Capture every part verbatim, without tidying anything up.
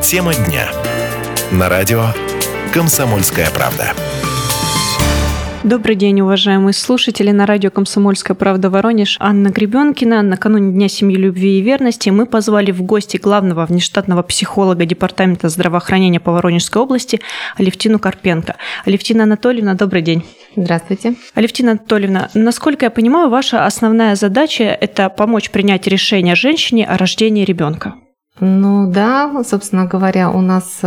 Тема дня. На радио «Комсомольская правда». Добрый день, уважаемые слушатели. На радио «Комсомольская правда» Воронеж. Анна Гребенкина. Накануне Дня семьи, любви и верности мы позвали в гости главного внештатного психолога Департамента здравоохранения по Воронежской области Алевтину Карпенко. Алевтина Анатольевна, добрый день. Здравствуйте. Алевтина Анатольевна, насколько я понимаю, ваша основная задача – это помочь принять решение женщине о рождении ребенка. Ну да, собственно говоря, у нас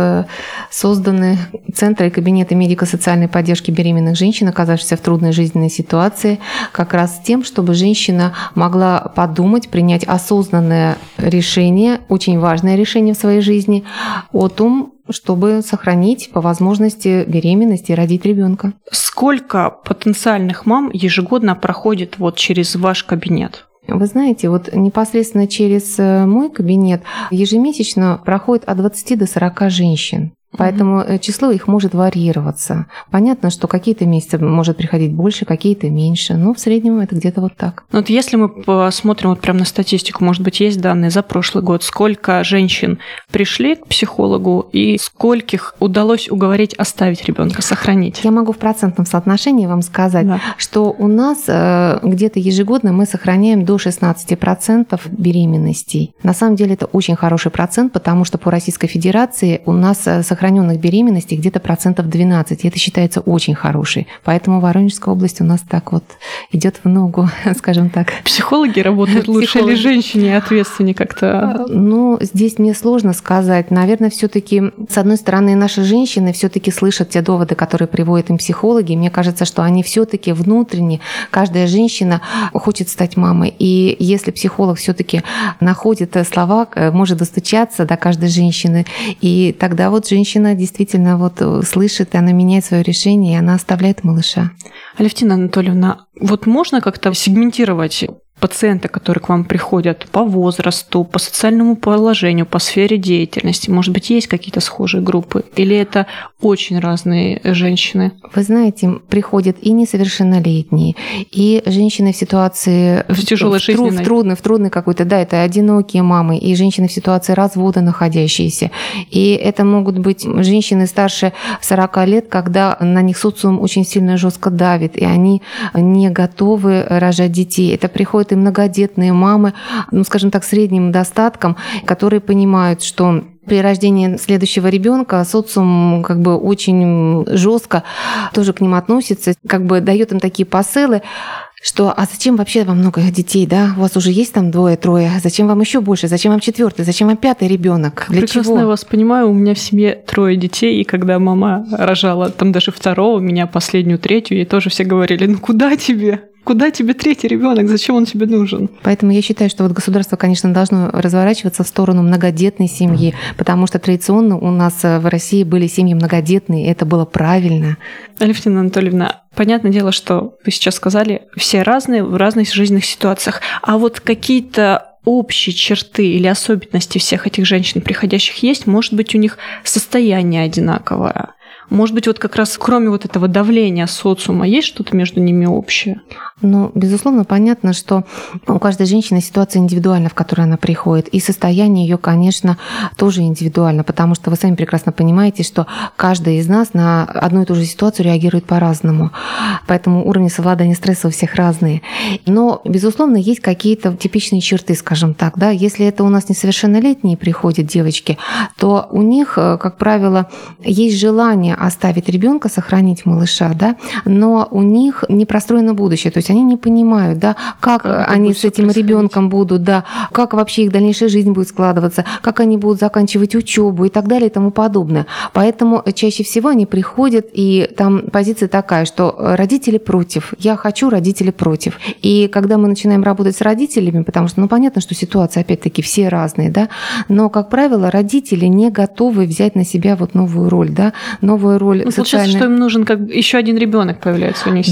созданы центры и кабинеты медико-социальной поддержки беременных женщин, оказавшихся в трудной жизненной ситуации, как раз с тем, чтобы женщина могла подумать, принять осознанное решение, очень важное решение в своей жизни о том, чтобы сохранить по возможности беременность и родить ребенка. Сколько потенциальных мам ежегодно проходит вот через ваш кабинет? Вы знаете, вот непосредственно через мой кабинет ежемесячно проходит от двадцати до сорока женщин. Поэтому число их может варьироваться. Понятно, что какие-то месяцы может приходить больше, какие-то меньше, но в среднем это где-то вот так. Вот если мы посмотрим вот прямо на статистику, может быть, есть данные за прошлый год, сколько женщин пришли к психологу и скольких удалось уговорить оставить ребенка, сохранить? Я могу в процентном соотношении вам сказать, да, что у нас где-то ежегодно мы сохраняем до шестнадцати процентов беременностей. На самом деле это очень хороший процент, потому что по Российской Федерации у нас сохраняется сохраненных беременностей где-то процентов двенадцать. И это считается очень хорошей. Поэтому Воронежская область у нас так вот идет в ногу, скажем так. Психологи работают лучше или женщине ответственнее как-то? Ну, здесь мне сложно сказать. Наверное, все-таки, с одной стороны, наши женщины все-таки слышат те доводы, которые приводят им психологи. Мне кажется, что они все-таки внутренне, каждая женщина хочет стать мамой. И если психолог все-таки находит слова, может достучаться до каждой женщины, и тогда вот женщина Женщина действительно вот слышит, и она меняет свое решение, и она оставляет малыша. Алевтина Анатольевна, вот можно как-то сегментировать пациенты, которые к вам приходят по возрасту, по социальному положению, по сфере деятельности? Может быть, есть какие-то схожие группы? Или это очень разные женщины? Вы знаете, приходят и несовершеннолетние, и женщины в ситуации... В тяжелой в, жизненной. В трудной, в трудной какой-то, да, это одинокие мамы, и женщины в ситуации развода находящиеся. И это могут быть женщины старше сорока лет, когда на них социум очень сильно жестко давит, и они не готовы рожать детей. Это приходят и многодетные мамы, ну, скажем так, с средним достатком, которые понимают, что при рождении следующего ребенка социум как бы очень жестко тоже к ним относится, как бы дает им такие посылы, что а зачем вообще вам много детей, да? У вас уже есть там двое-трое, зачем вам еще больше, зачем вам четвертый, зачем вам пятый ребенок? Для Прекрасно чего? Я вас понимаю, у меня в семье трое детей, и когда мама рожала там даже второго, меня последнюю, третью, ей тоже все говорили, ну куда тебе? Куда тебе третий ребенок? Зачем он тебе нужен? Поэтому я считаю, что вот государство, конечно, должно разворачиваться в сторону многодетной семьи, потому что традиционно у нас в России были семьи многодетные, и это было правильно. Алевтина Анатольевна, понятное дело, что вы сейчас сказали, все разные в разных жизненных ситуациях, а вот какие-то общие черты или особенности всех этих женщин, приходящих, есть? Может быть, у них состояние одинаковое? Может быть, вот как раз кроме вот этого давления социума есть что-то между ними общее? Ну, безусловно, понятно, что у каждой женщины ситуация индивидуальна, в которой она приходит, и состояние ее, конечно, тоже индивидуально, потому что вы сами прекрасно понимаете, что каждый из нас на одну и ту же ситуацию реагирует по-разному, поэтому уровни совладания стресса у всех разные. Но, безусловно, есть какие-то типичные черты, скажем так, да, если это у нас несовершеннолетние приходят девочки, то у них, как правило, есть желание оставить ребенка, сохранить малыша, да, но у них не простроено будущее, то есть они не понимают, да, как как они с этим ребенком будут, да, как вообще их дальнейшая жизнь будет складываться, как они будут заканчивать учебу и так далее и тому подобное. Поэтому чаще всего они приходят, и там позиция такая, что родители против, я хочу, родители против. И когда мы начинаем работать с родителями, потому что, ну, понятно, что ситуации, опять-таки, все разные, да, но, как правило, родители не готовы взять на себя вот новую роль, да, новую роль ну, социальной. Получается, что им нужен как еще один ребенок появляется у них в да. семье.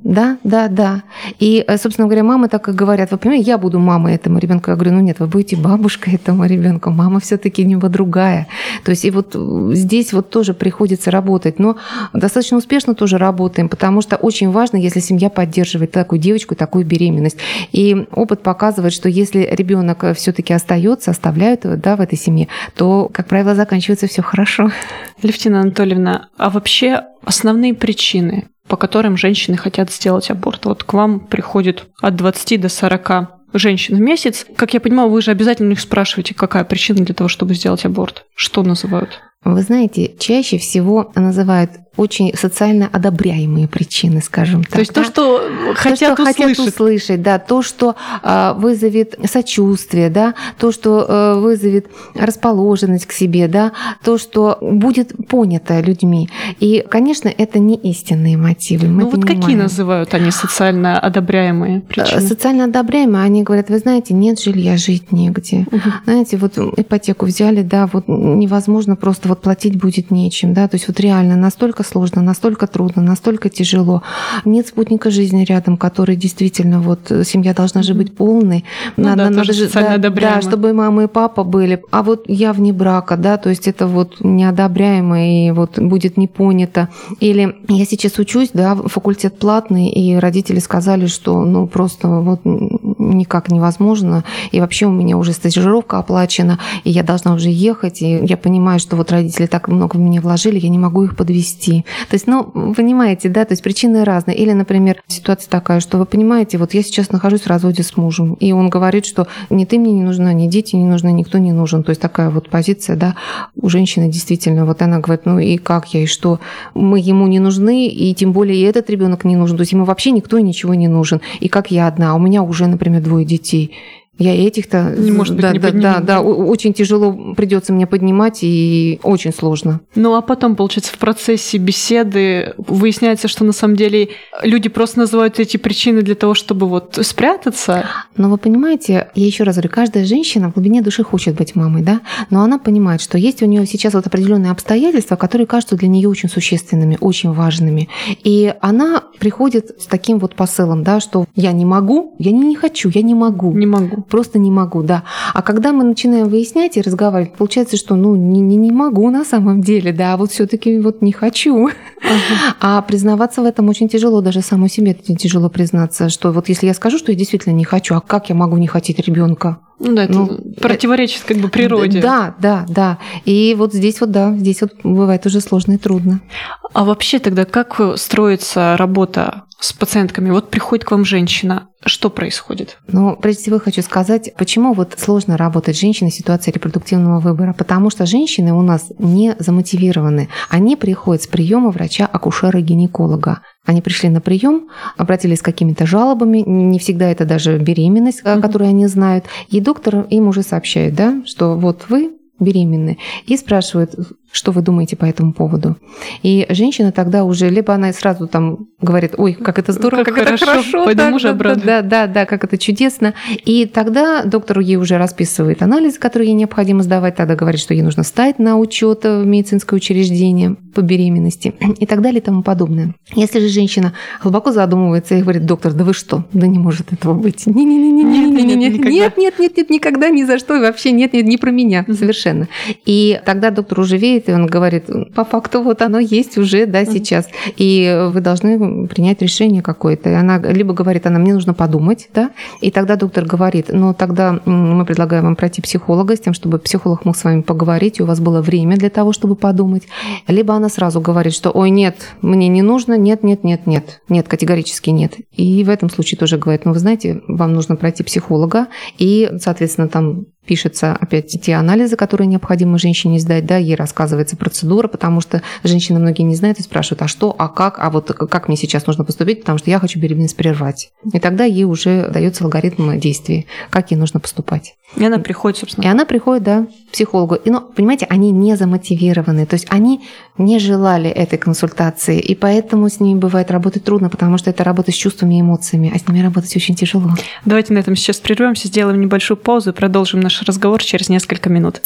Да, да, да. И, собственно говоря, мамы так и говорят: вы понимаете, я буду мамой этому ребенку. Я говорю: ну нет, вы будете бабушкой этому ребенку. Мама все-таки не другая. То есть и вот здесь вот тоже приходится работать. Но достаточно успешно тоже работаем, потому что очень важно, если семья поддерживает такую девочку, такую беременность. И опыт показывает, что если ребенок все-таки остается, оставляют его, да, в этой семье, то, как правило, заканчивается все хорошо. Левтина Анатольевна, а вообще основные причины, по которым женщины хотят сделать аборт? Вот к вам приходит от двадцати до сорока женщин в месяц. Как я понимаю, вы же обязательно у них спрашиваете, какая причина для того, чтобы сделать аборт. Что называют? Вы знаете, чаще всего называют очень социально одобряемые причины, скажем так. То есть да? то, что хотят то, что услышать. хотят услышать, да, то, что э, вызовет сочувствие, да, то, что э, вызовет расположенность к себе, да, то, что будет понято людьми. И, конечно, это не истинные мотивы. Мы ну вот понимаем. Какие называют они социально одобряемые причины? Социально одобряемые, они говорят: вы знаете, нет жилья, жить негде. Угу. Знаете, вот ипотеку взяли, да, вот невозможно просто вот платить будет нечем, да, то есть вот реально настолько сложно, настолько трудно, настолько тяжело. Нет спутника жизни рядом, который действительно вот семья должна же быть полной. Ну надо, да, надо тоже же, социально да, одобряемо. Да, чтобы мама и папа были. А вот я вне брака, да, то есть это вот неодобряемо и вот будет не понято. Или я сейчас учусь, да, факультет платный, и родители сказали, что ну просто вот никак невозможно, и вообще у меня уже стажировка оплачена, и я должна уже ехать, и я понимаю, что вот родители так много в меня вложили, я не могу их подвести. То есть, ну, понимаете, да, то есть причины разные. Или, например, ситуация такая, что вы понимаете, вот я сейчас нахожусь в разводе с мужем, и он говорит, что ни ты мне не нужна, ни дети не нужны, никто не нужен. То есть такая вот позиция, да, у женщины действительно, вот она говорит: ну и как я, и что? Мы ему не нужны, и тем более и этот ребенок не нужен. То есть ему вообще никто и ничего не нужен. И как я одна, а у меня уже, например, двое детей. Я этих-то... Не может быть, да, не да, поднимем. да, да, очень тяжело придется мне поднимать, и очень сложно. Ну, а потом, получается, в процессе беседы выясняется, что на самом деле люди просто называют эти причины для того, чтобы вот спрятаться. Но вы понимаете, я еще раз говорю, каждая женщина в глубине души хочет быть мамой, да, но она понимает, что есть у нее сейчас вот определенные обстоятельства, которые кажутся для нее очень существенными, очень важными. И она приходит с таким вот посылом, да, что я не могу, я не, не хочу, я не могу. Не могу. Просто не могу, да. А когда мы начинаем выяснять и разговаривать, получается, что ну не, не, не могу на самом деле, да, а вот все-таки вот не хочу. Uh-huh. А признаваться в этом очень тяжело, даже самой себе тяжело признаться, что вот если я скажу, что я действительно не хочу, а как я могу не хотеть ребенка? Ну да, это ну, противоречит как бы природе. Да, да, да. И вот здесь вот, да, здесь вот бывает уже сложно и трудно. А вообще тогда как строится работа с пациентками? Вот приходит к вам женщина, что происходит? Ну, прежде всего хочу сказать, почему вот сложно работать с женщиной в ситуации репродуктивного выбора. Потому что женщины у нас не замотивированы. Они приходят с приема врача-акушера-гинеколога. Они пришли на прием, обратились с какими-то жалобами, не всегда это даже беременность, mm-hmm. которую они знают, и доктор им уже сообщает, да, что вот вы беременны, и спрашивает, что вы думаете по этому поводу. И женщина тогда уже, либо она сразу там говорит: ой, как это здорово, как, как это хорошо, пойду да, мужа да, обрадую. Да, да, да, как это чудесно. И тогда доктор ей уже расписывает анализы, которые ей необходимо сдавать, тогда говорит, что ей нужно встать на учет в медицинское учреждение по беременности и так далее и тому подобное. Если же женщина глубоко задумывается и говорит: доктор, да вы что, да не может этого быть. Нет, нет, нет, нет, никогда, ни за что, и вообще нет, нет, не про меня, совершенно. И тогда доктор уже верит, и он говорит: по факту вот оно есть уже, да, сейчас, и вы должны принять решение какое-то. И она либо говорит: она, мне нужно подумать, да, и тогда доктор говорит: ну тогда мы предлагаем вам пройти психолога с тем, чтобы психолог мог с вами поговорить, и у вас было время для того, чтобы подумать. Либо она сразу говорит, что ой, нет, мне не нужно, нет, нет, нет, нет, нет, категорически нет. И в этом случае тоже говорит: ну вы знаете, вам нужно пройти психолога, и, соответственно, там пишется опять те анализы, которые необходимо женщине сдать, да, ей рассказывается процедура, потому что женщины многие не знают и спрашивают: а что, а как, а вот как мне сейчас нужно поступить, потому что я хочу беременность прервать. И тогда ей уже дается алгоритм действий, как ей нужно поступать. И она приходит, собственно. И она приходит, да, к психологу. И, ну, понимаете, они не замотивированы, то есть они не желали этой консультации, и поэтому с ними бывает работать трудно, потому что это работа с чувствами и эмоциями, а с ними работать очень тяжело. Давайте на этом сейчас прервемся, сделаем небольшую паузу и продолжим наш разговор через несколько минут.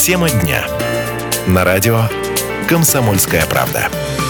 Тема дня. На радио «Комсомольская правда».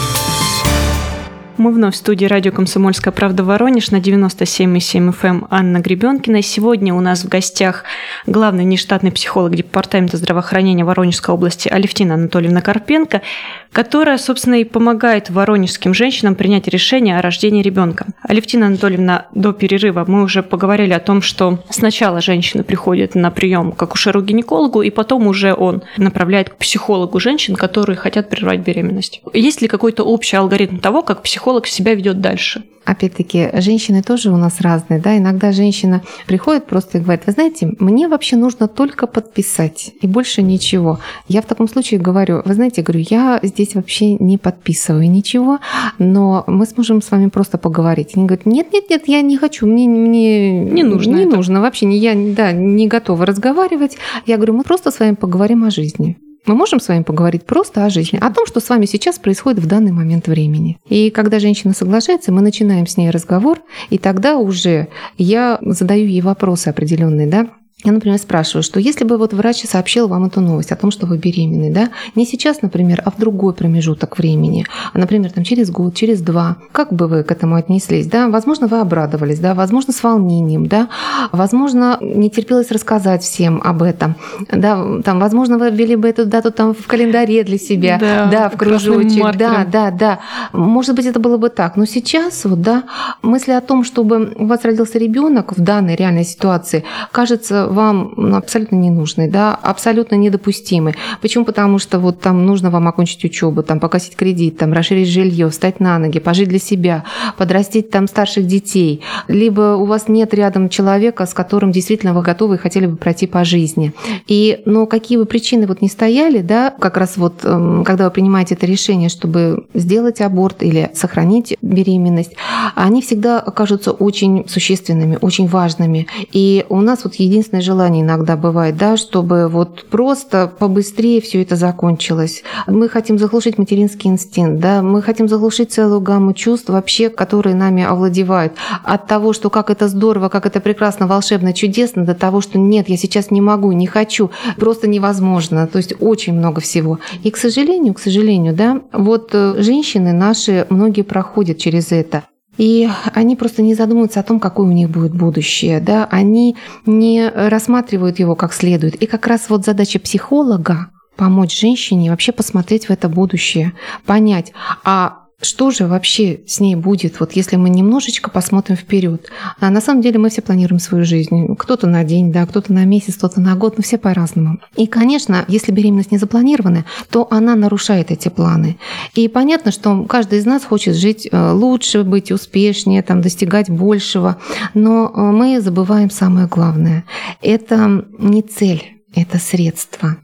Мы вновь в студии радио «Комсомольская правда» Воронеж на девяносто семь и семь эф эм Анна Гребенкина. Сегодня у нас в гостях главный нештатный психолог Департамента здравоохранения Воронежской области Алевтина Анатольевна Карпенко, которая, собственно, и помогает воронежским женщинам принять решение о рождении ребенка. Алевтина Анатольевна, до перерыва мы уже поговорили о том, что сначала женщина приходит на прием к акушеру-гинекологу, и потом уже он направляет к психологу женщин, которые хотят прервать беременность. Есть ли какой-то общий алгоритм того, как психолог себя ведет дальше? Опять-таки, женщины тоже у нас разные, да, иногда женщина приходит просто и говорит: вы знаете, мне вообще нужно только подписать, и больше ничего. Я в таком случае говорю: вы знаете, говорю, я здесь вообще не подписываю ничего, но мы сможем с вами просто поговорить. Они говорят: нет, нет, нет, я не хочу, мне, мне не нужно, не это. нужно, вообще не, я да, не готова разговаривать. Я говорю: мы просто с вами поговорим о жизни. Мы можем с вами поговорить просто о жизни, о том, что с вами сейчас происходит в данный момент времени. И когда женщина соглашается, мы начинаем с ней разговор, и тогда уже я задаю ей вопросы определенные, да. Я, например, спрашиваю, что если бы вот врач сообщил вам эту новость о том, что вы беременны, да, не сейчас, например, а в другой промежуток времени, а, например, там через год, через два, как бы вы к этому отнеслись, да? Возможно, вы обрадовались, да, возможно, с волнением, да, возможно, не терпелось рассказать всем об этом, да, там, возможно, вы ввели бы эту дату там в календаре для себя, да, да, в кружочек, да, да, да, может быть, это было бы так, но сейчас вот, да, мысли о том, чтобы у вас родился ребенок в данной реальной ситуации, кажется вам абсолютно ненужный, да, абсолютно недопустимый. Почему? Потому что вот там нужно вам окончить учебу, там погасить кредит, там расширить жилье, встать на ноги, пожить для себя, подрастить там старших детей. Либо у вас нет рядом человека, с которым действительно вы готовы и хотели бы пройти по жизни. И, но какие бы причины вот ни стояли, да, как раз вот когда вы принимаете это решение, чтобы сделать аборт или сохранить беременность, они всегда окажутся очень существенными, очень важными. И у нас вот единственное желание иногда бывает, да, чтобы вот просто побыстрее все это закончилось. Мы хотим заглушить материнский инстинкт, да, мы хотим заглушить целую гамму чувств вообще, которые нами овладевают. От того, что как это здорово, как это прекрасно, волшебно, чудесно, до того, что нет, я сейчас не могу, не хочу, просто невозможно. То есть очень много всего. И, к сожалению, к сожалению, да, вот женщины наши, многие проходят через это. И они просто не задумываются о том, какое у них будет будущее, да? Они не рассматривают его как следует. И как раз вот задача психолога — помочь женщине вообще посмотреть в это будущее, понять, а что же вообще с ней будет, вот если мы немножечко посмотрим вперед. А на самом деле мы все планируем свою жизнь. Кто-то на день, да, кто-то на месяц, кто-то на год, но все по-разному. И, конечно, если беременность не запланирована, то она нарушает эти планы. И понятно, что каждый из нас хочет жить лучше, быть успешнее, там, достигать большего. Но мы забываем самое главное. Это не цель, это средство.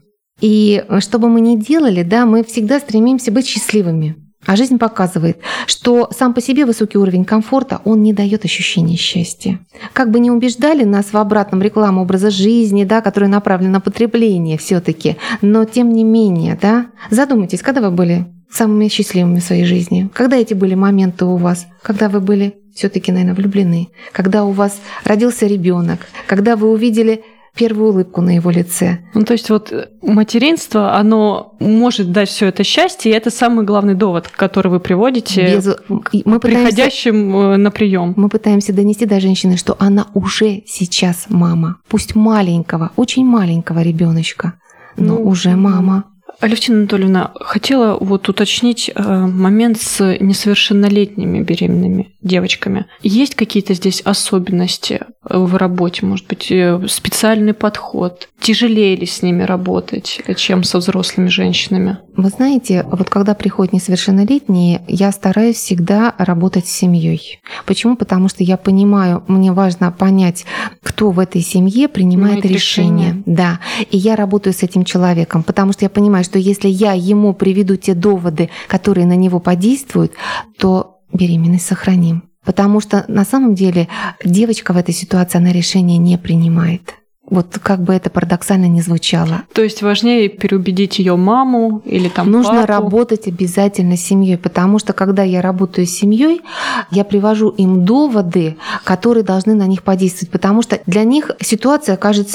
И что бы мы ни делали, да, мы всегда стремимся быть счастливыми. А жизнь показывает, что сам по себе высокий уровень комфорта, он не дает ощущения счастья. Как бы ни убеждали нас в обратном рекламу образа жизни, да, которая направлена на потребление все-таки, но тем не менее, да, задумайтесь, когда вы были самыми счастливыми в своей жизни, когда эти были моменты у вас, когда вы были все-таки, наверное, влюблены, когда у вас родился ребенок, когда вы увидели первую улыбку на его лице. Ну, то есть вот материнство, оно может дать все это счастье, и это самый главный довод, который вы приводите Без... мы приходящим пытаемся... на прием. Мы пытаемся донести до женщины, что она уже сейчас мама, пусть маленького, очень маленького ребеночка, но ну, уже мама. Алевтина Анатольевна, хотела вот уточнить момент с несовершеннолетними беременными девочками. Есть какие-то здесь особенности в работе? Может быть, специальный подход? Тяжелее ли с ними работать, чем со взрослыми женщинами? Вы знаете, вот когда приходят несовершеннолетние, я стараюсь всегда работать с семьей. Почему? Потому что я понимаю, мне важно понять, кто в этой семье принимает решение. решение. Да. И я работаю с этим человеком, потому что я понимаю, что если я ему приведу те доводы, которые на него подействуют, то беременность сохраним. Потому что на самом деле девочка в этой ситуации, она решение не принимает. Вот как бы это парадоксально ни звучало. То есть важнее переубедить ее маму или там Нужно папу? работать обязательно с семьей, потому что когда я работаю с семьей, я привожу им доводы, которые должны на них подействовать, потому что для них ситуация кажется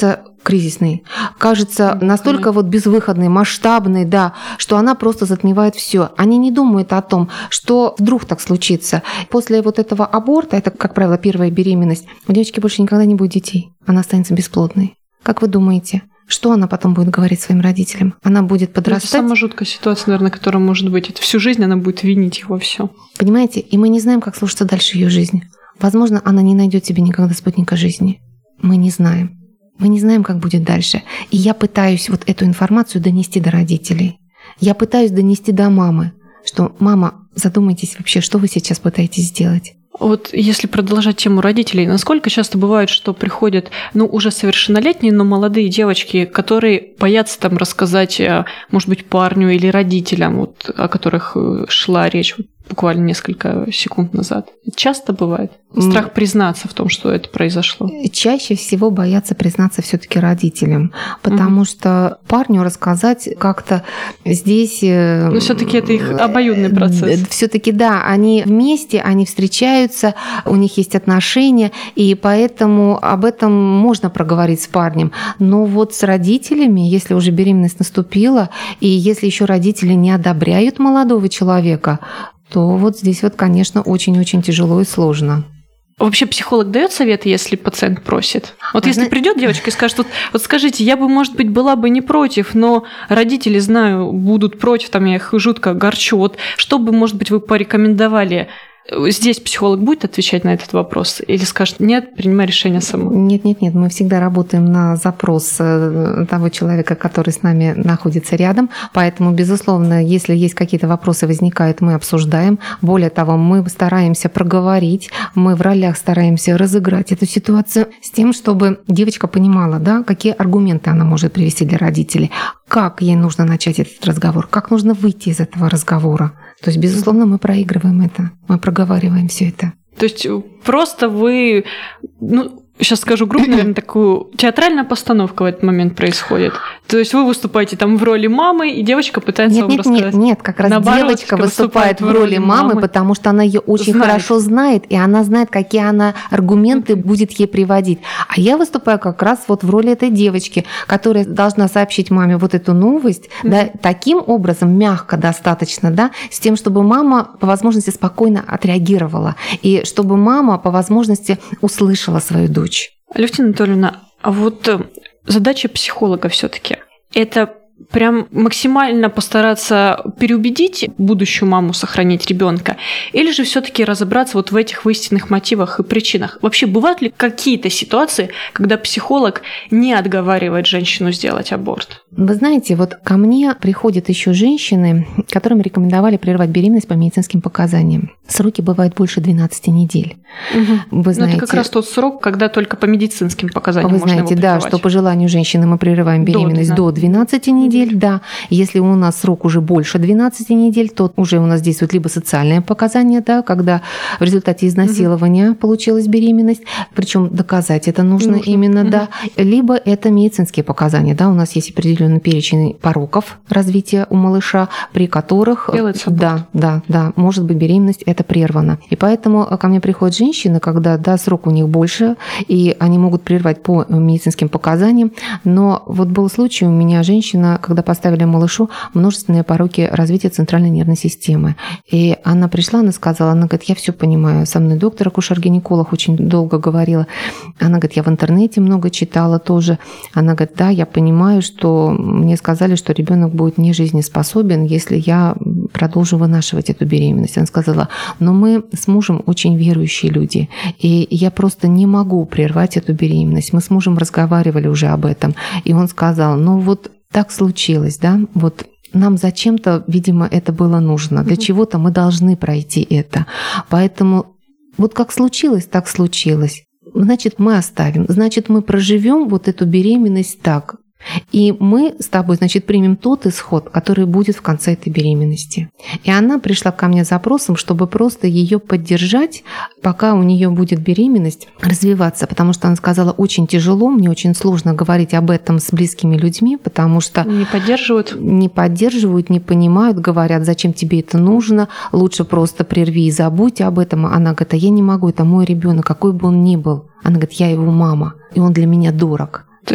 кризисный, кажется Ну, настолько конечно. вот безвыходный, масштабный, да, что она просто затмевает все. Они не думают о том, что вдруг так случится. После вот этого аборта, это, как правило, первая беременность, у девочки больше никогда не будет детей. Она останется бесплодной. Как вы думаете, что она потом будет говорить своим родителям? Она будет Ну, это подрастать? самая жуткая ситуация, наверное, которая может быть. Это всю жизнь она будет винить их во всем. Понимаете? И мы не знаем, как сложится дальше ее жизнь. Возможно, она не найдет себе никогда спутника жизни. Мы не знаем. Мы не знаем, как будет дальше. И я пытаюсь вот эту информацию донести до родителей. Я пытаюсь донести до мамы, что «мама, задумайтесь вообще, что вы сейчас пытаетесь сделать». Вот если продолжать тему родителей, насколько часто бывает, что приходят, ну, уже совершеннолетние, но молодые девочки, которые боятся там рассказать, может быть, парню или родителям, вот, о которых шла речь вот, буквально несколько секунд назад. Это часто бывает? Страх признаться в том, что это произошло. Чаще всего боятся признаться все-таки родителям, потому mm-hmm. что парню рассказать как-то здесь... Но все-таки это их обоюдный процесс. Все-таки да, они вместе, они встречаются, у них есть отношения, и поэтому об этом можно проговорить с парнем. Но вот с родителями, если уже беременность наступила, и если еще родители не одобряют молодого человека, то вот здесь вот, конечно, очень-очень тяжело и сложно. Вообще психолог дает советы, если пациент просит? Вот а если зна... придет девочка и скажет, вот, вот скажите, я бы, может быть, была бы не против, но родители, знаю, будут против, там я их жутко огорчу. Вот что бы, может быть, вы порекомендовали? Здесь психолог будет отвечать на этот вопрос или скажет, нет, принимай решение сама? Нет, нет, нет, мы всегда работаем на запрос того человека, который с нами находится рядом, поэтому, безусловно, если есть какие-то вопросы возникают, мы обсуждаем. Более того, мы стараемся проговорить, мы в ролях стараемся разыграть эту ситуацию с тем, чтобы девочка понимала, да, какие аргументы она может привести для родителей, как ей нужно начать этот разговор, как нужно выйти из этого разговора. То есть, безусловно, мы проигрываем это, мы проговариваем все это. То есть просто вы, ну, сейчас скажу грубо, наверное, такую театральная постановка в этот момент происходит. То есть вы выступаете там в роли мамы, и девочка пытается нет, вам нет, рассказать. Нет, нет, как раз Наоборот, девочка выступает в роли мамы, мамы, потому что она ее очень знает. хорошо знает, и она знает, какие она аргументы mm-hmm. будет ей приводить. А я выступаю как раз вот в роли этой девочки, которая должна сообщить маме вот эту новость, mm-hmm. да, таким образом, мягко достаточно, да, с тем, чтобы мама по возможности спокойно отреагировала, и чтобы мама по возможности услышала свою дочь. Алевтина Анатольевна, а вот задача психолога все-таки это прям максимально постараться переубедить будущую маму сохранить ребенка, или же все-таки разобраться вот в этих истинных мотивах и причинах? Вообще бывают ли какие-то ситуации, когда психолог не отговаривает женщину сделать аборт? Вы знаете, вот ко мне приходят еще женщины, которым рекомендовали прервать беременность по медицинским показаниям. Сроки бывают больше двенадцати недель. Угу. Вы знаете, это как раз тот срок, когда только по медицинским показаниям вы можно знаете, его да, прервать. что по желанию женщины мы прерываем беременность до двенадцати недель, да. Если у нас срок уже больше двенадцати недель, то уже у нас действует либо социальное показание, да, когда в результате изнасилования угу. получилась беременность, причем доказать это нужно, нужно. именно, угу. да, либо это медицинские показания, да, у нас есть определенный перечень пороков развития у малыша, при которых, Делается да, да, да, может быть беременность это прервана. И поэтому ко мне приходят женщины, когда, да, срок у них больше, и они могут прервать по медицинским показаниям, но вот был случай у меня женщина, когда поставили малышу множественные пороки развития центральной нервной системы. И она пришла, она сказала, она говорит, я все понимаю, со мной доктор, акушер-гинеколог очень долго говорила. Она говорит, я в интернете много читала тоже. Она говорит, да, я понимаю, что мне сказали, что ребенок будет не жизнеспособен, если я продолжу вынашивать эту беременность. Она сказала, но мы с мужем очень верующие люди, и я просто не могу прервать эту беременность. Мы с мужем разговаривали уже об этом, и он сказал, ну вот так случилось, да, вот нам зачем-то, видимо, это было нужно. Для чего-то мы должны пройти это. Поэтому вот как случилось, так случилось. Значит, мы оставим. Значит, мы проживем вот эту беременность так. И мы с тобой, значит, примем тот исход, который будет в конце этой беременности. И она пришла ко мне с запросом, чтобы просто ее поддержать, пока у нее будет беременность развиваться, потому что она сказала, очень тяжело, мне очень сложно говорить об этом с близкими людьми, потому что не поддерживают, не поддерживают, не понимают, говорят, зачем тебе это нужно, лучше просто прерви и забудь об этом. Она говорит, а я не могу, это мой ребенок, какой бы он ни был. Она говорит, я его мама, и он для меня дорог. То есть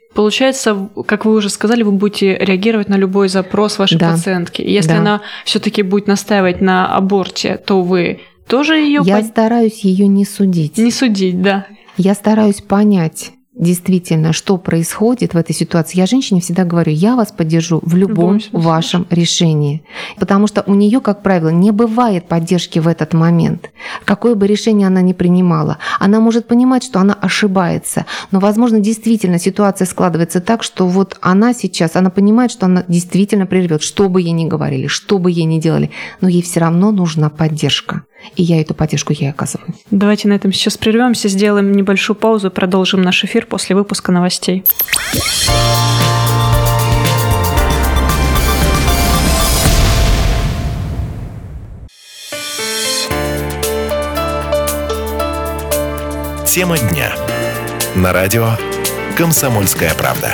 Получается, как вы уже сказали, вы будете реагировать на любой запрос вашей Да. пациентки. Если Да. она все-таки будет настаивать на аборте, то вы тоже ее Я под... стараюсь ее не судить. не судить, да. Я стараюсь понять действительно, что происходит в этой ситуации. Я женщине всегда говорю, я вас поддержу в любом любом смысле. вашем решении. Потому что у нее, как правило, не бывает поддержки в этот момент. Какое бы решение она ни принимала. Она может понимать, что она ошибается. Но, возможно, действительно ситуация складывается так, что вот она сейчас, она понимает, что она действительно прервет, что бы ей ни говорили, что бы ей ни делали. Но ей все равно нужна поддержка. И я эту поддержку ей оказываю. Давайте на этом сейчас прервемся, сделаем небольшую паузу и продолжим наш эфир после выпуска новостей. Тема дня. На радио «Комсомольская правда».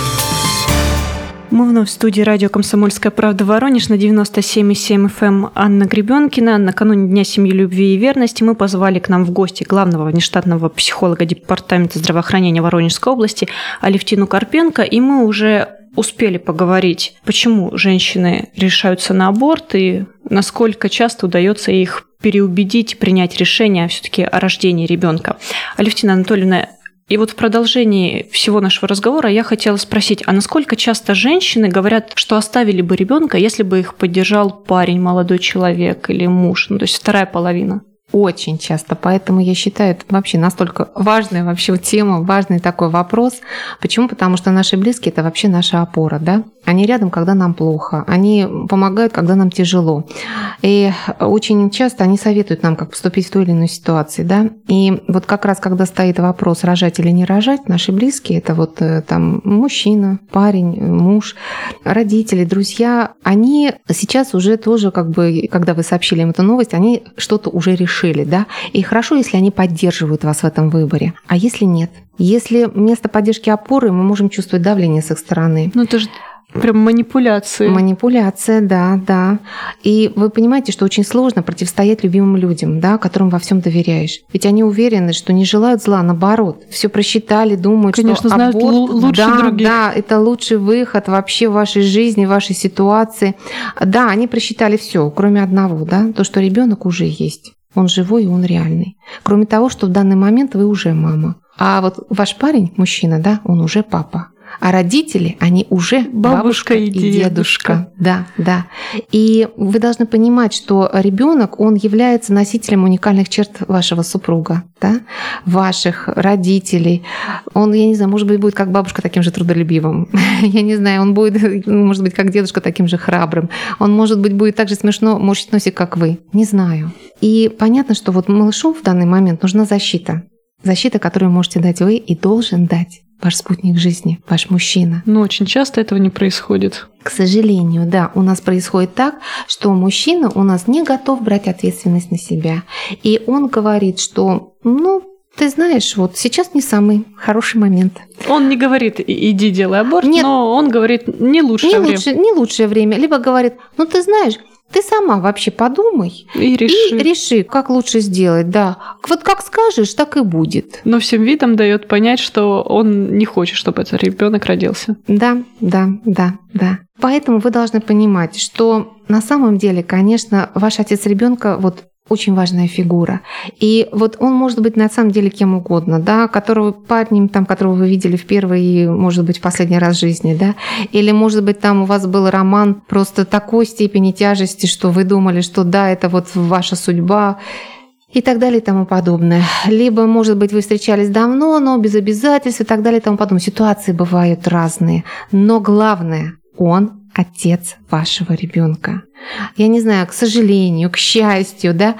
Мы вновь в студии радио «Комсомольская правда» Воронеж на девяносто семь и семь эф эм Анна Гребенкина. Накануне Дня семьи, любви и верности мы позвали к нам в гости главного внештатного психолога Департамента здравоохранения Воронежской области Алевтину Карпенко, и мы уже успели поговорить, почему женщины решаются на аборт и насколько часто удается их переубедить, принять решение все-таки о рождении ребенка. Алевтина Анатольевна, и вот в продолжении всего нашего разговора я хотела спросить, а насколько часто женщины говорят, что оставили бы ребенка, если бы их поддержал парень, молодой человек или муж, ну то есть вторая половина? Очень часто, поэтому я считаю, это вообще настолько важная вообще тема, важный такой вопрос. Почему? Потому что наши близкие – это вообще наша опора, да? Они рядом, когда нам плохо, они помогают, когда нам тяжело. И очень часто они советуют нам, как поступить в той или иной ситуации, да? И вот как раз, когда стоит вопрос, рожать или не рожать, наши близкие – это вот там мужчина, парень, муж, родители, друзья, они сейчас уже тоже, как бы, когда вы сообщили им эту новость, они что-то уже решили, да? И хорошо, если они поддерживают вас в этом выборе. А если нет? Если вместо поддержки опоры мы можем чувствовать давление с их стороны. Ну это же прям манипуляции. Манипуляция, да, да. И вы понимаете, что очень сложно противостоять любимым людям, да, которым во всем доверяешь. Ведь они уверены, что не желают зла, наоборот. Все просчитали, думают, Конечно, что знают аборт, лучше да, других. да, это лучший выход вообще в вашей жизни, в вашей ситуации. Да, они просчитали все, кроме одного, да, то, что ребенок уже есть. Он живой и он реальный. Кроме того, что в данный момент вы уже мама. А вот ваш парень, мужчина, да, он уже папа. А родители, они уже бабушка, Бабушка и и дедушка. дедушка. Да, да. И вы должны понимать, что ребенок, он является носителем уникальных черт вашего супруга, да? Ваших родителей. Он, я не знаю, может быть, будет как бабушка таким же трудолюбивым. Я не знаю, он будет, может быть, как дедушка таким же храбрым. Он, может быть, будет так же смешно морщить носик, как вы. Не знаю. И понятно, что вот малышу в данный момент нужна защита. Защита, которую можете дать вы и должен дать ваш спутник жизни, ваш мужчина. Но очень часто этого не происходит. К сожалению, да, у нас происходит так, что мужчина у нас не готов брать ответственность на себя. И он говорит, что, ну, ты знаешь, вот сейчас не самый хороший момент. Он не говорит «и- иди делай аборт», Нет. но он говорит «не лучшее Не, время». лучше, не лучшее время. Либо говорит, ну, ты знаешь, ты сама вообще подумай И реши. и реши, как лучше сделать, да. Вот как скажешь, так и будет. Но всем видом дает понять, что он не хочет, чтобы этот ребенок родился. Да, да, да, да. Поэтому вы должны понимать, что на самом деле, конечно, ваш отец ребенка вот очень важная фигура. И вот он может быть на самом деле кем угодно, да, которого парнем, там, которого вы видели в первый и, может быть, в последний раз в жизни, да, или, может быть, там у вас был роман просто такой степени тяжести, что вы думали, что да, это вот ваша судьба, и так далее и тому подобное. Либо, может быть, вы встречались давно, но без обязательств и так далее и тому подобное. Ситуации бывают разные. Но главное, он отец вашего ребенка. Я не знаю, к сожалению, к счастью, да,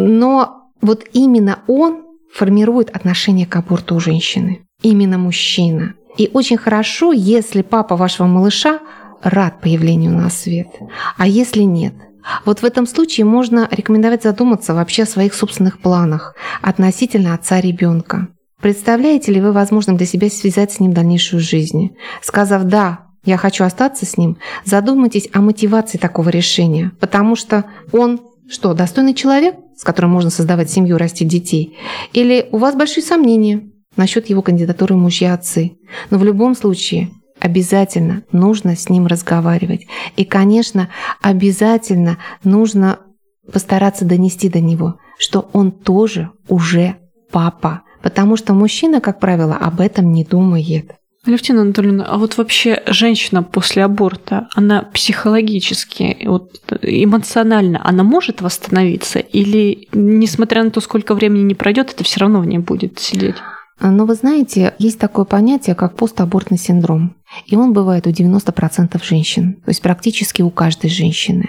но вот именно он формирует отношение к аборту у женщины. Именно мужчина. И очень хорошо, если папа вашего малыша рад появлению на свет. А если нет? Вот в этом случае можно рекомендовать задуматься вообще о своих собственных планах относительно отца ребенка. Представляете ли вы возможным для себя связать с ним дальнейшую жизнь? Сказав «да», я хочу остаться с ним, задумайтесь о мотивации такого решения, потому что он что, достойный человек, с которым можно создавать семью, растить детей? Или у вас большие сомнения? насчет его кандидатуры мужья-отцы. Но в любом случае обязательно нужно с ним разговаривать. И, конечно, обязательно нужно постараться донести до него, что он тоже уже папа. Потому что мужчина, как правило, об этом не думает. Алевтина Анатольевна, а вот вообще женщина после аборта, она психологически, вот, эмоционально, она может восстановиться? Или, несмотря на то, сколько времени не пройдет, это все равно в ней будет сидеть? Но вы знаете, есть такое понятие, как постабортный синдром. И он бывает у девяноста процентов женщин, то есть практически у каждой женщины.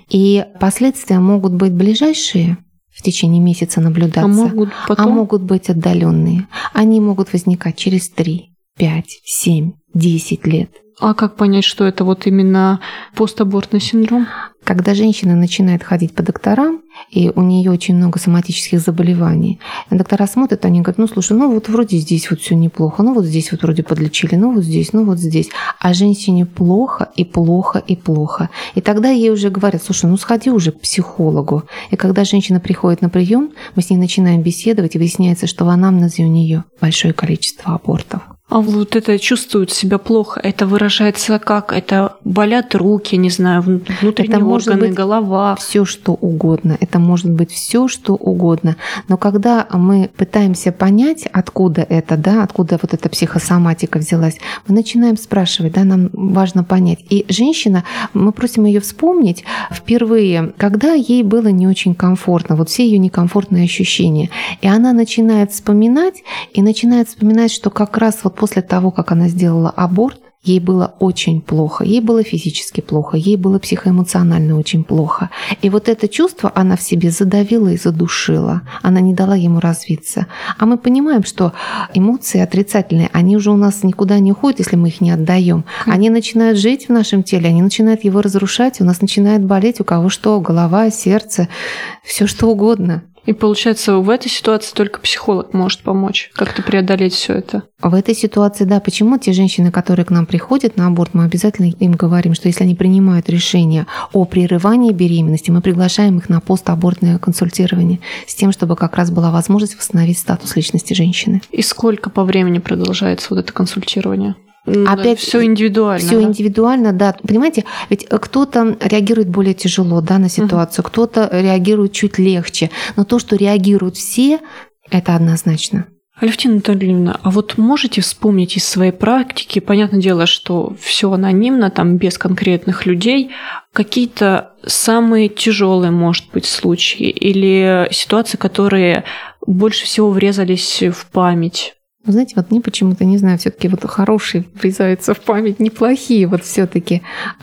И последствия могут быть ближайшие, в течение месяца наблюдаться, а могут, потом... а могут быть отдаленные. Они могут возникать через три, пять, семь, десять лет. А как понять, что это вот именно постабортный синдром? Когда женщина начинает ходить по докторам, и у нее очень много соматических заболеваний, доктора смотрят, они говорят, ну слушай, ну вот вроде здесь вот все неплохо, ну вот здесь вот вроде подлечили, ну вот здесь, ну вот здесь. А женщине плохо и плохо и плохо. И тогда ей уже говорят, слушай, ну сходи уже к психологу. И когда женщина приходит на прием, мы с ней начинаем беседовать, и выясняется, что в анамнезе у нее большое количество абортов. А вот это чувствует себя плохо, это выражается как? Это болят руки, не знаю, внутренние это органы, быть голова? Все что угодно. Это может быть все что угодно. Но когда мы пытаемся понять, откуда это, да, откуда вот эта психосоматика взялась, мы начинаем спрашивать, да, нам важно понять. И женщина, мы просим ее вспомнить впервые, когда ей было не очень комфортно, вот все ее некомфортные ощущения. И она начинает вспоминать, и начинает вспоминать, что как раз вот после того, как она сделала аборт, ей было очень плохо, ей было физически плохо, ей было психоэмоционально очень плохо. И вот это чувство она в себе задавила и задушила, она не дала ему развиться. А мы понимаем, что эмоции отрицательные, они уже у нас никуда не уходят, если мы их не отдаем. Они начинают жить в нашем теле, они начинают его разрушать, у нас начинает болеть у кого что, голова, сердце, все что угодно. И получается, в этой ситуации только психолог может помочь как-то преодолеть все это. В этой ситуации, да. Почему те женщины, которые к нам приходят на аборт, мы обязательно им говорим, что если они принимают решение о прерывании беременности, мы приглашаем их на постабортное консультирование с тем, чтобы как раз была возможность восстановить статус личности женщины. И сколько по времени продолжается вот это консультирование? Опять все индивидуально. Все да? индивидуально, да. Понимаете, ведь кто-то реагирует более тяжело, да, на ситуацию, uh-huh. кто-то реагирует чуть легче. Но то, что реагируют все, это однозначно. Алевтина Анатольевна, а вот можете вспомнить из своей практики, понятное дело, что все анонимно, там без конкретных людей, какие-то самые тяжелые, может быть, случаи или ситуации, которые больше всего врезались в память? Вы знаете, вот мне почему-то, не знаю, все-таки вот хорошие врезаются в память, неплохие вот все-таки.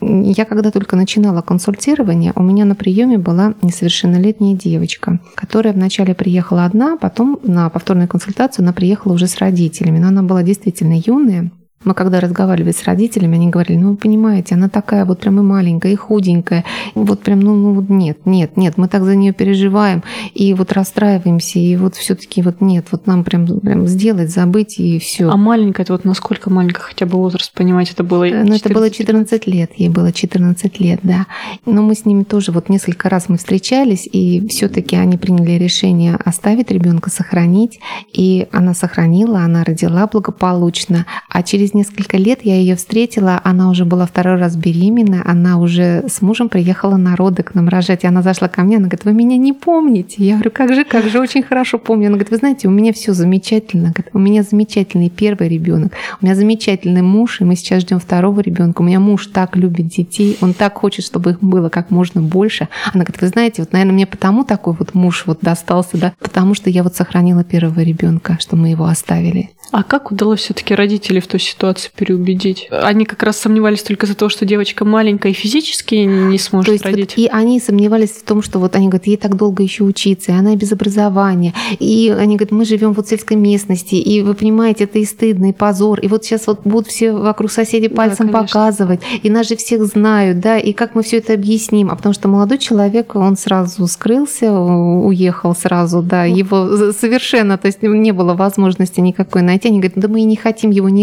Я когда только начинала консультирование, у меня на приеме была несовершеннолетняя девочка, которая вначале приехала одна, потом на повторную консультацию она приехала уже с родителями, но она была действительно юная. Мы когда разговаривали с родителями, они говорили, ну вы понимаете, она такая вот прям и маленькая, и худенькая, вот прям, ну, ну нет, нет, нет, мы так за нее переживаем, и вот расстраиваемся, и вот все-таки вот нет, вот нам прям, прям сделать, забыть, и все. А маленькая, это вот насколько маленькая хотя бы возраст, понимаете, это было четырнадцать? Ну, это было четырнадцать лет, ей было четырнадцать лет, да. Но мы с ними тоже вот несколько раз мы встречались, и все-таки они приняли решение оставить ребенка, сохранить, и она сохранила, она родила благополучно, а через несколько лет я ее встретила, она уже была второй раз беременна, она уже с мужем приехала на роды к нам рожать, и она зашла ко мне, она говорит, вы меня не помните? Я говорю, как же, как же, очень хорошо помню. Она говорит, вы знаете, у меня все замечательно, говорит, у меня замечательный первый ребенок, у меня замечательный муж, и мы сейчас ждем второго ребенка. У меня муж так любит детей, он так хочет, чтобы их было как можно больше. Она говорит, вы знаете, вот, наверное, мне потому такой вот муж вот достался, да, потому что я вот сохранила первого ребенка, что мы его оставили. А как удалось все-таки родителей в той ситуации переубедить? Они как раз сомневались только за то, что девочка маленькая и физически не сможет то есть родить. Вот и они сомневались в том, что вот они говорят, ей так долго еще учиться, и она без образования. И они говорят, мы живем вот в сельской местности, и вы понимаете, это и стыдно, и позор. И вот сейчас вот будут все вокруг соседей пальцем да, показывать, и нас же всех знают, да, и как мы все это объясним? А потому что молодой человек, он сразу скрылся, уехал сразу, да, его совершенно, то есть не было возможности никакой найти. Они говорят, да мы и не хотим его не искать, ничего.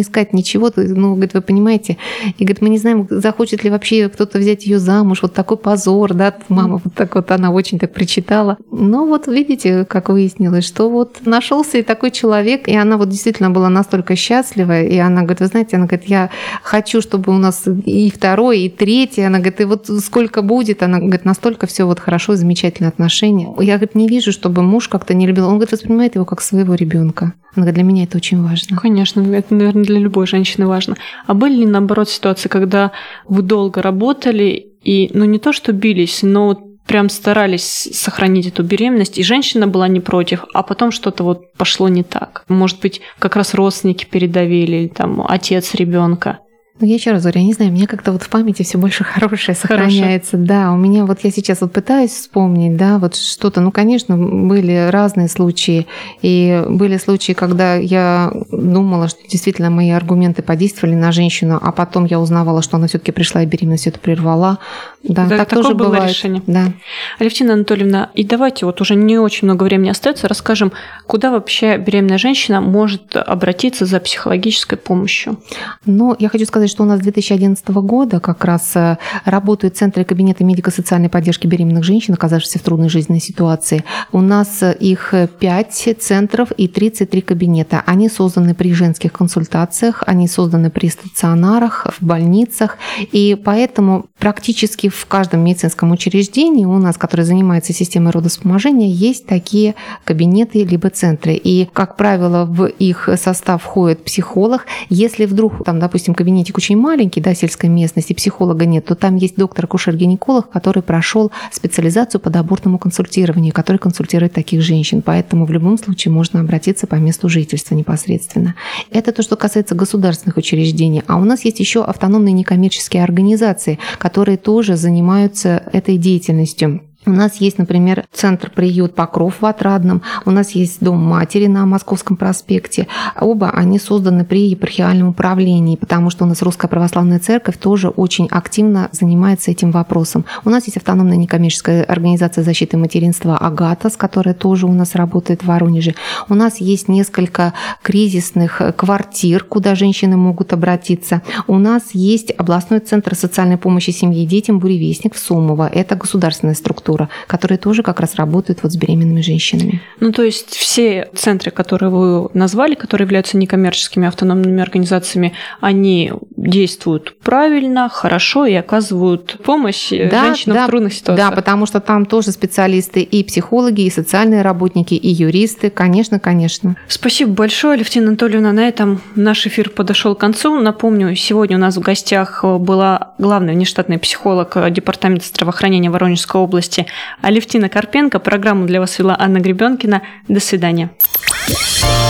ничего. Ну, говорит, вы понимаете, и говорит, мы не знаем, захочет ли вообще кто-то взять ее замуж, вот такой позор, да, мама вот так вот, она очень так причитала. Но вот видите, как выяснилось, что вот нашелся и такой человек, и она вот действительно была настолько счастлива, и она говорит, вы знаете, она говорит, я хочу, чтобы у нас и второй, и третий, она говорит, и вот сколько будет, она говорит, настолько все вот хорошо, замечательные отношения. Я, говорит, не вижу, чтобы муж как-то не любил, он, говорит, воспринимает его как своего ребенка. Она говорит, для меня это очень важно. Конечно, это, наверное, для любой женщины важно. А были ли, наоборот, ситуации, когда вы долго работали и, ну, не то что бились, но прям старались сохранить эту беременность, и женщина была не против, а потом что-то вот пошло не так? Может быть, как раз родственники передавили, или там отец ребенка? Ну, я еще раз говорю, я не знаю, у меня как-то вот в памяти все больше хорошее сохраняется. Хорошо. Да, у меня вот я сейчас вот пытаюсь вспомнить, да, вот что-то, ну, конечно, были разные случаи, и были случаи, когда я думала, что действительно мои аргументы подействовали на женщину, а потом я узнавала, что она все-таки пришла и беременность это прервала. Да, да, так такое тоже было бывает. Решение. Да. Алевтина Анатольевна, и давайте, вот уже не очень много времени остается, расскажем, куда вообще беременная женщина может обратиться за психологической помощью? Ну, я хочу сказать, что у нас с две тысячи одиннадцатого года как раз работают центры кабинета медико-социальной поддержки беременных женщин, оказавшихся в трудной жизненной ситуации. У нас их пять центров и тридцать три кабинета. Они созданы при женских консультациях, они созданы при стационарах, в больницах, и поэтому практически в каждом медицинском учреждении у нас, которое занимается системой родовспоможения, есть такие кабинеты либо центры. И, как правило, в их состав входит психолог. Если вдруг, там, допустим, кабинетик очень маленький, да, сельской местности, психолога нет, то там есть доктор-акушер-гинеколог, который прошел специализацию по доборному консультированию, который консультирует таких женщин. Поэтому в любом случае можно обратиться по месту жительства непосредственно. Это то, что касается государственных учреждений. А у нас есть еще автономные некоммерческие организации, которые тоже занимаются этой деятельностью. У нас есть, например, центр-приют «Покров» в Отрадном, у нас есть дом матери на Московском проспекте. Оба они созданы при епархиальном управлении, потому что у нас Русская Православная Церковь тоже очень активно занимается этим вопросом. У нас есть автономная некоммерческая организация защиты материнства «Агатос», которая тоже у нас работает в Воронеже. У нас есть несколько кризисных квартир, куда женщины могут обратиться. У нас есть областной центр социальной помощи семье и детям «Буревестник» в Сумово. Это государственная структура, которые тоже как раз работают вот с беременными женщинами. Ну, то есть все центры, которые вы назвали, которые являются некоммерческими автономными организациями, они действуют правильно, хорошо и оказывают помощь да, женщинам да, в трудных ситуациях. Да, потому что там тоже специалисты и психологи, и социальные работники, и юристы, конечно, конечно. Спасибо большое, Алевтина Анатольевна. На этом наш эфир подошел к концу. Напомню, сегодня у нас в гостях была главный внештатный психолог Департамента здравоохранения Воронежской области Алевтина Карпенко. Программу для вас вела Анна Гребенкина. До свидания.